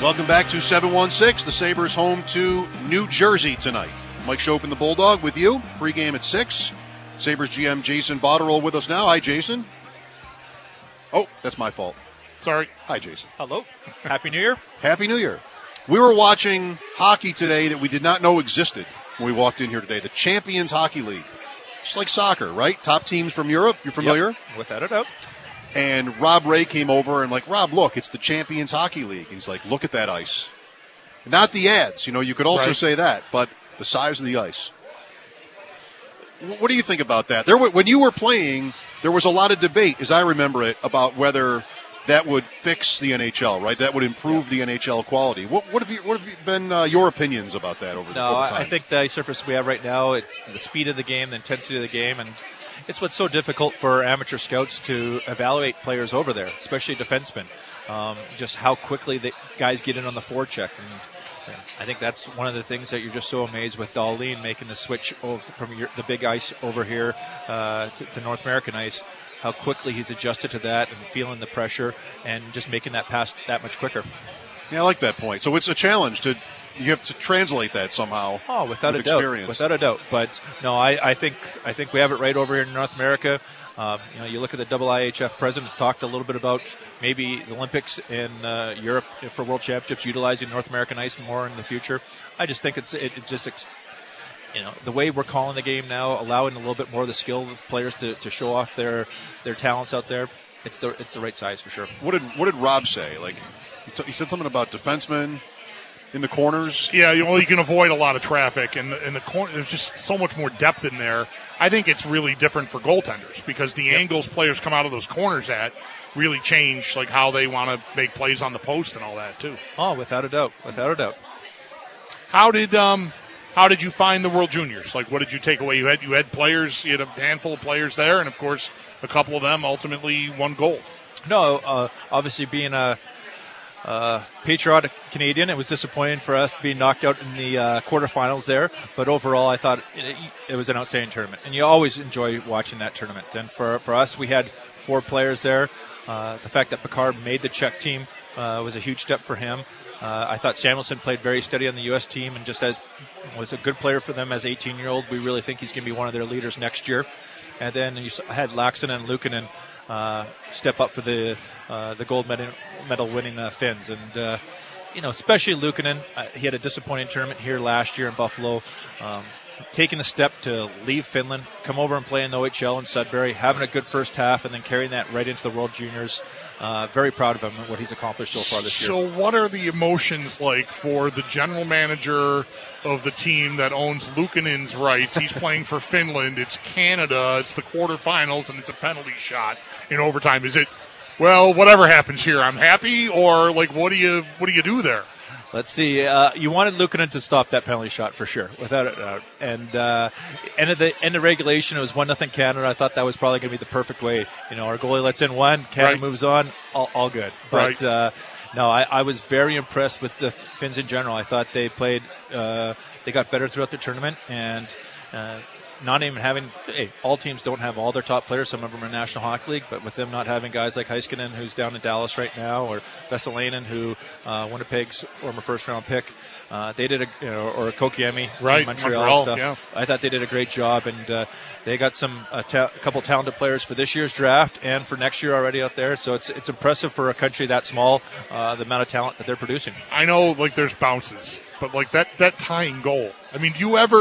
Welcome back to 716. The Sabres home to New Jersey tonight. Mike Schopp and the Bulldog with you. Pre-game at 6. Sabres GM Jason Botterill with us now. Hi, Jason. Oh, that's my fault. Sorry. Hi, Jason. Hello. Happy New Year. Happy New Year. We were watching hockey today that we did not know existed when we walked in here today. The Champions Hockey League. Just like soccer, right? Top teams from Europe. You're familiar? Yep, without a doubt. And Rob Ray came over and like, Rob, look, it's the Champions Hockey League. And he's like, look at that ice. Not the ads. You know, you could also say that, but the size of the ice. What do you think about that? When you were playing, there was a lot of debate, as I remember it, about whether that would fix the NHL, right? That would improve the NHL quality. What have been your opinions about that over time? I think the ice surface we have right now, it's the speed of the game, the intensity of the game, and it's what's so difficult for amateur scouts to evaluate players over there, especially defensemen. Just how quickly the guys get in on the forecheck. And I think that's one of the things that you're just so amazed with Dahlin making the switch from the big ice over here to North American ice, how quickly he's adjusted to that and feeling the pressure and just making that pass that much quicker. Yeah, I like that point. So it's a challenge you have to translate that somehow. Oh, without a doubt. But no, I think we have it right over here in North America. You look at the IIHF presidents talked a little bit about maybe the Olympics in Europe for World Championships utilizing North American ice more in the future. I just think the way we're calling the game now, allowing a little bit more of the skill of the players to show off their talents out there. It's the right size for sure. What did Rob say? Like he said something about defensemen in the corners. Yeah, you can avoid a lot of traffic, and in the corner there's just so much more depth in there. I think it's really different for goaltenders because the angles players come out of those corners at really change like how they want to make plays on the post and all that too. Oh, without a doubt. How did you find the World Juniors? Like, what did you take away? You had players, you had a handful of players there, and of course, a couple of them ultimately won gold. No, obviously being a patriotic Canadian, it was disappointing for us being knocked out in the quarterfinals there. But overall, I thought it was an outstanding tournament, and you always enjoy watching that tournament. And for us, we had 4 players there. The fact that Picard made the Czech team was a huge step for him. I thought Samuelsson played very steady on the U.S. team and just was a good player for them as 18-year-old. We really think he's going to be one of their leaders next year. And then you had Laaksonen and Luukkonen step up for the gold medal winning Finns. And, especially Luukkonen, he had a disappointing tournament here last year in Buffalo. Taking the step to leave Finland, come over and play in the OHL in Sudbury, having a good first half, and then carrying that right into the World Juniors. Very proud of him and what he's accomplished so far this year. So what are the emotions like for the general manager of the team that owns Luukkonen's rights? He's playing for Finland. It's Canada. It's the quarterfinals, and it's a penalty shot in overtime. Is it, well, whatever happens here, I'm happy, or like what do you do there? Let's see. You wanted Luukkonen to stop that penalty shot for sure, without a doubt. And end of regulation, it was 1-0 Canada. I thought that was probably going to be the perfect way. Our goalie lets in one, Canada moves on, all good. But no, I was very impressed with the Finns in general. I thought they played. They got better throughout the tournament, and not even having all teams don't have all their top players. Some of them are National Hockey League, but with them not having guys like Heiskanen, who's down in Dallas right now, or Vesalainen, who Winnipeg's former first-round pick, they did or Kokiemi in Montreal stuff. Yeah. I thought they did a great job, and they got a couple talented players for this year's draft and for next year already out there. So it's impressive for a country that small, the amount of talent that they're producing. I know, like there's bounces, but like that tying goal. I mean,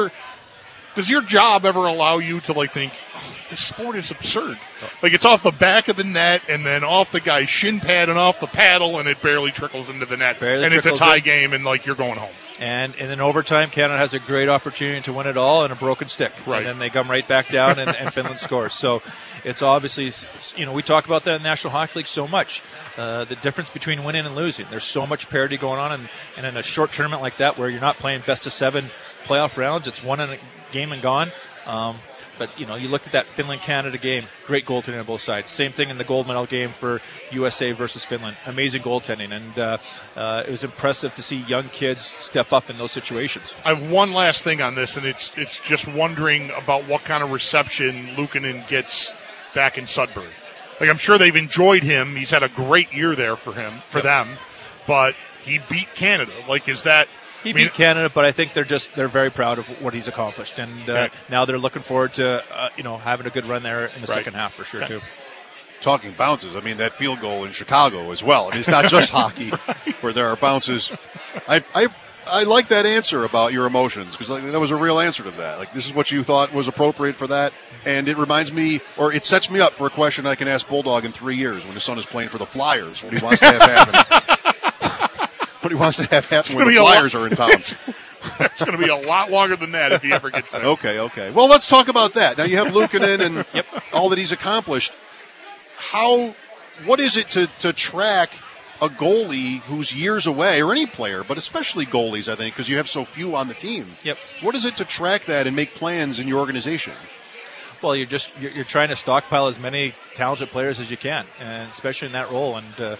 does your job ever allow you to like think, this sport is absurd? Like it's off the back of the net and then off the guy's shin pad and off the paddle and it barely trickles into the net. And it's a tie game and like you're going home. And in overtime, Canada has a great opportunity to win it all in a broken stick. Right. And then they come right back down and Finland scores. So it's obviously, we talk about that in the National Hockey League so much. The difference between winning and losing. There's so much parity going on. And in a short tournament like that where you're not playing best of 7 playoff rounds, it's one in a game and gone. But, you looked at that Finland-Canada game, great goaltending on both sides. Same thing in the gold medal game for USA versus Finland. Amazing goaltending. And it was impressive to see young kids step up in those situations. I have one last thing on this, and it's just wondering about what kind of reception Luukkonen gets back in Sudbury. Like, I'm sure they've enjoyed him. He's had a great year there for them. But he beat Canada. Like, is that? He beat Canada, but I think they're very proud of what he's accomplished, and now they're looking forward to having a good run there in the second half for sure too. Talking bounces, I mean, that field goal in Chicago as well. I mean, it's not just hockey where there are bounces. I like that answer about your emotions, because that was a real answer to that. Like, this is what you thought was appropriate for that, and it reminds me, or it sets me up for a question I can ask Bulldog in 3 years when his son is playing for the Flyers. What he wants to have happen. What he wants to have happen when the Flyers are in town. It's going to be a lot longer than that if he ever gets there. Okay. Well, let's talk about that. Now you have Luukkonen and all that he's accomplished. What is it to track a goalie who's years away, or any player, but especially goalies, I think, because you have so few on the team? Yep. What is it to track that and make plans in your organization? Well, you're trying to stockpile as many talented players as you can, and especially in that role. And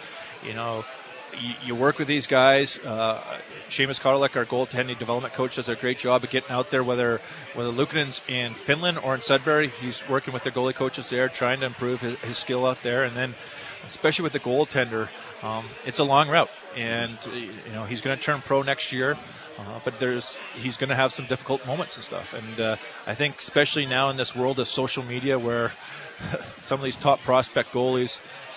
you work with these guys. Seamus Kotelek, our goaltending development coach, does a great job of getting out there, whether Luukkonen's in Finland or in Sudbury. He's working with the goalie coaches there, trying to improve his skill out there. And then, especially with the goaltender, it's a long route. And, he's going to turn pro next year, but he's going to have some difficult moments and stuff. And I think especially now in this world of social media where some of these top prospect goalies,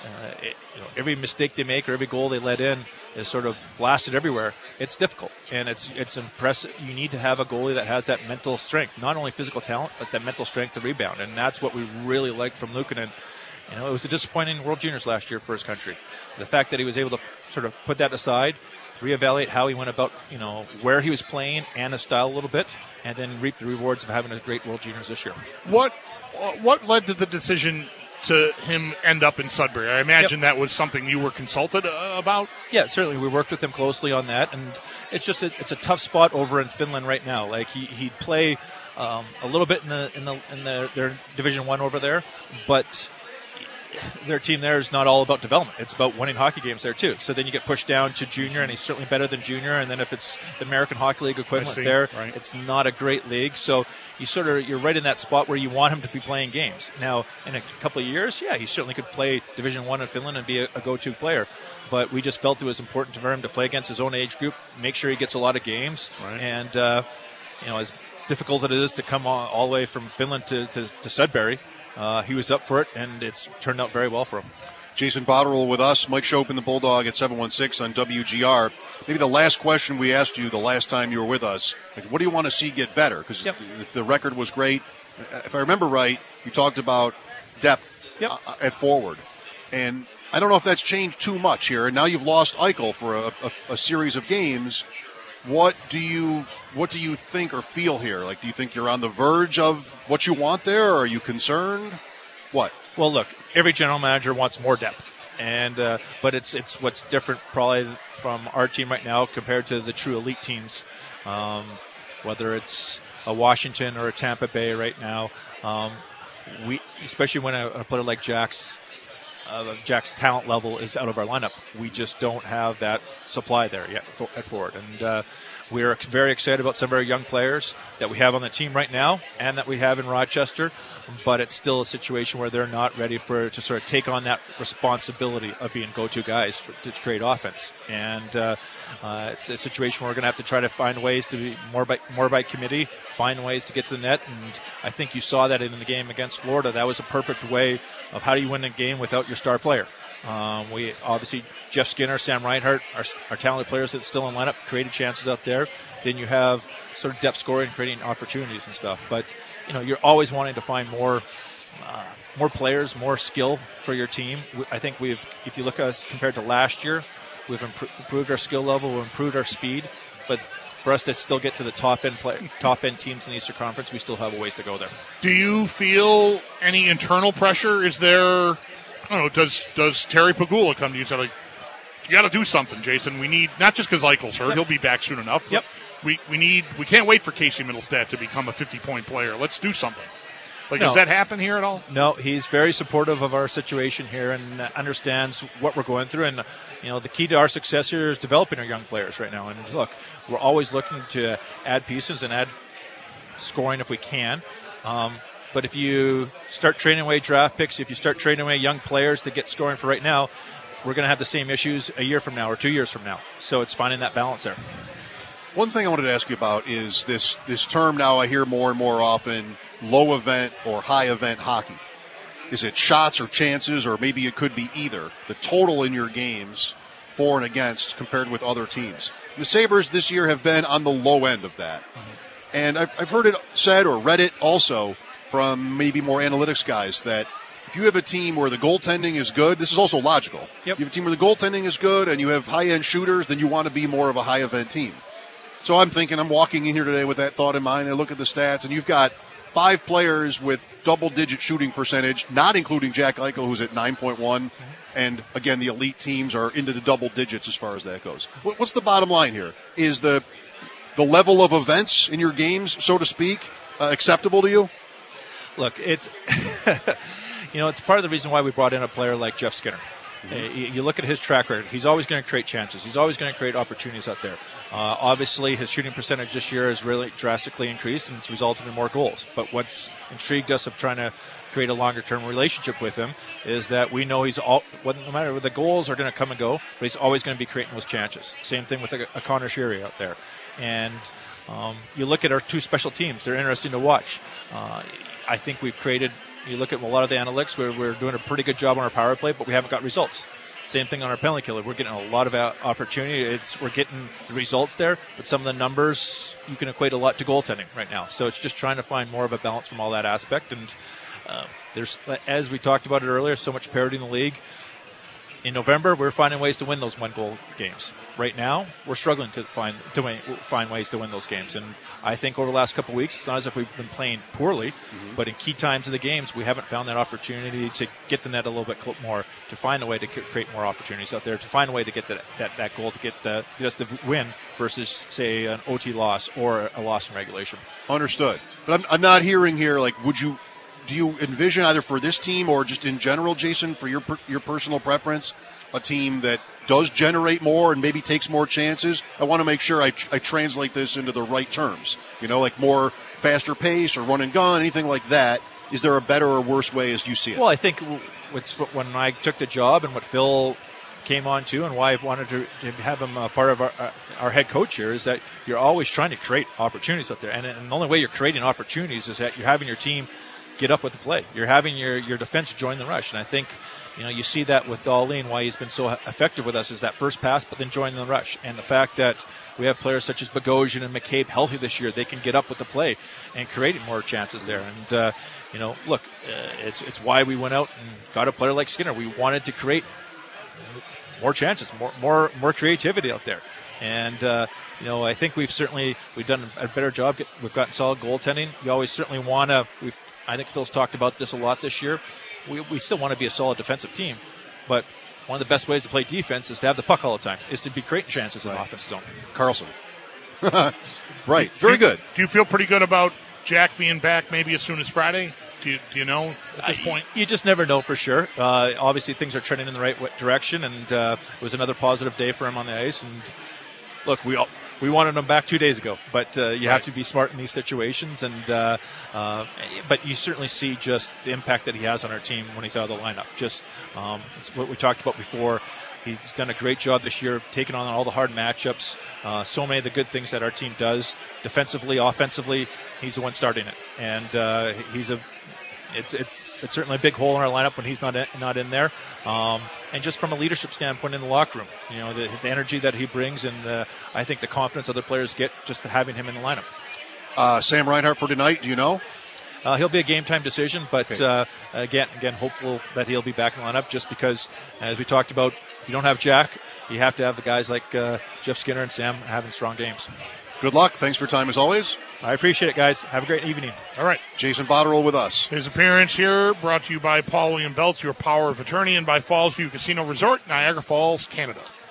every mistake they make or every goal they let in is sort of blasted everywhere. It's difficult, and it's impressive. You need to have a goalie that has that mental strength, not only physical talent, but that mental strength to rebound, and that's what we really liked from Luukkonen. It was a disappointing World Juniors last year for his country. The fact that he was able to sort of put that aside, reevaluate how he went about, where he was playing and his style a little bit, and then reap the rewards of having a great World Juniors this year. What led to the decision to him end up in Sudbury? I imagine that was something you were consulted about. Yeah, certainly. We worked with him closely on that, and it's just it's a tough spot over in Finland right now. Like he'd play a little bit in their Division I over there, but their team there is not all about development. It's about winning hockey games there too. So then you get pushed down to junior, and he's certainly better than junior. And then if it's the American Hockey League equivalent there, right, it's not a great league. So you're right in that spot where you want him to be playing games. Now, in a couple of years, he certainly could play Division I in Finland and be a go-to player. But we just felt it was important for him to play against his own age group, make sure he gets a lot of games, right. And as difficult it is to come all the way from Finland to Sudbury, he was up for it, and it's turned out very well for him. Jason Botterill with us, Mike Schopen, the Bulldog at 716 on WGR. Maybe the last question we asked you the last time you were with us, what do you want to see get better? Because the record was great. If I remember right, you talked about depth at forward. And I don't know if that's changed too much here. And now you've lost Eichel for a series of games. What do you think or feel here? Like, do you think you're on the verge of what you want there, or are you concerned? What? Well, look, every general manager wants more depth, and but it's what's different probably from our team right now compared to the true elite teams, whether it's a Washington or a Tampa Bay right now. We, especially when a player like Jack's talent level is out of our lineup, we just don't have that supply there yet at forward. And we're very excited about some of our young players that we have on the team right now and that we have in Rochester, but it's still a situation where they're not ready to sort of take on that responsibility of being go-to guys to create offense. And it's a situation where we're going to have to try to find ways to be more by committee, find ways to get to the net. And I think you saw that in the game against Florida. That was a perfect way of how do you win a game without your star player. We obviously, Jeff Skinner, Sam Reinhart, our talented players that's still in lineup, created chances out there. Then you have sort of depth scoring, creating opportunities and stuff. But you're always wanting to find more players, more skill for your team. I think if you look at us compared to last year, we've improved our skill level, we've improved our speed. But for us to still get to the top end teams in the Eastern Conference, we still have a ways to go there. Do you feel any internal pressure? Is there? I don't know, does Terry Pegula come to you and say, like, you got to do something, Jason? We need, not just because Eichel's hurt, he'll be back soon enough. Yep. We can't wait for Casey Middlestat to become a 50-point player. Let's do something. Does that happen here at all? No, he's very supportive of our situation here and understands what we're going through. And, the key to our success here is developing our young players right now. And look, we're always looking to add pieces and add scoring if we can. But if you start trading away draft picks, if you start trading away young players to get scoring for right now, we're going to have the same issues a year from now or 2 years from now. So it's finding that balance there. One thing I wanted to ask you about is this term now I hear more and more often, low event or high event hockey. Is it shots or chances, or maybe it could be either? The total in your games, for and against, compared with other teams. The Sabres this year have been on the low end of that. And I've heard it said or read it also from maybe more analytics guys that if you have a team where the goaltending is good, this is also logical. Yep. You have a team where the goaltending is good and you have high-end shooters, then you want to be more of a high-event team. So I'm walking in here today with that thought in mind. I look at the stats, and you've got 5 players with double-digit shooting percentage, not including Jack Eichel, who's at 9.1. And, again, the elite teams are into the double digits as far as that goes. What's the bottom line here? Is the level of events in your games, so to speak, acceptable to you? Look, it's it's part of the reason why we brought in a player like Jeff Skinner. You look at his track record. He's always going to create chances. He's always going to create opportunities out there. Obviously, his shooting percentage this year has really drastically increased, and it's resulted in more goals. But what's intrigued us of trying to create a longer-term relationship with him is that we know no matter what, the goals are going to come and go, but he's always going to be creating those chances. Same thing with a Connor Sheary out there. And you look at our 2 special teams. They're interesting to watch. I think we've created – you look at a lot of the analytics, we're doing a pretty good job on our power play, but we haven't got results. Same thing on our penalty killer. We're getting a lot of opportunity. We're getting the results there, but some of the numbers, you can equate a lot to goaltending right now. So it's just trying to find more of a balance from all that aspect. And there's, as we talked about it earlier, so much parity in the league. In November, we're finding ways to win those one-goal games. Right now, we're struggling to find ways to win those games. And I think over the last couple of weeks, it's not as if we've been playing poorly, but in key times of the games, we haven't found that opportunity to get the net a little bit more, to find a way to create more opportunities out there, to find a way to get that goal, to get us to win versus, say, an OT loss or a loss in regulation. Understood. But I'm not hearing here, like, do you envision either for this team or just in general, Jason, for your personal preference, a team that does generate more and maybe takes more chances? I want to make sure I translate this into the right terms. Like more faster pace or run and gun, anything like that. Is there a better or worse way as you see it? Well, I think when I took the job and what Phil came on to and why I wanted to have him part of our head coach here is that you're always trying to create opportunities out there. And the only way you're creating opportunities is that you're having your team get up with the play. You're having your defense join the rush. And I think, you see that with Dahlin, why he's been so effective with us is that first pass, but then joining the rush. And the fact that we have players such as Bogosian and McCabe healthy this year, they can get up with the play and create more chances there. And, look, it's why we went out and got a player like Skinner. We wanted to create more chances, more creativity out there. And, I think we've done a better job. We've gotten solid goaltending. You always certainly want to, I think Phil's talked about this a lot this year. We still want to be a solid defensive team, but one of the best ways to play defense is to have the puck all the time, is to be creating chances in the offensive zone. Carlson. Right. Very good. Do you feel pretty good about Jack being back maybe as soon as Friday? Do you know at this point? You just never know for sure. Obviously, things are trending in the right direction, and it was another positive day for him on the ice. And look, we wanted him back 2 days ago, but you have to be smart in these situations. And but you certainly see just the impact that he has on our team when he's out of the lineup. Just it's what we talked about before. He's done a great job this year, taking on all the hard matchups. So many of the good things that our team does, defensively, offensively, he's the one starting it. And it's certainly a big hole in our lineup when he's not in there. And just from a leadership standpoint in the locker room, the energy that he brings, and I think the confidence other players get just having him in the lineup. Sam Reinhart for tonight, do you know? He'll be a game-time decision, but okay. Again, hopeful that he'll be back in the lineup just because, as we talked about, if you don't have Jack, you have to have the guys like Jeff Skinner and Sam having strong games. Good luck. Thanks for your time as always. I appreciate it, guys. Have a great evening. All right. Jason Botterill with us. His appearance here brought to you by Paul William Belts, your power of attorney, and by Fallsview Casino Resort, Niagara Falls, Canada.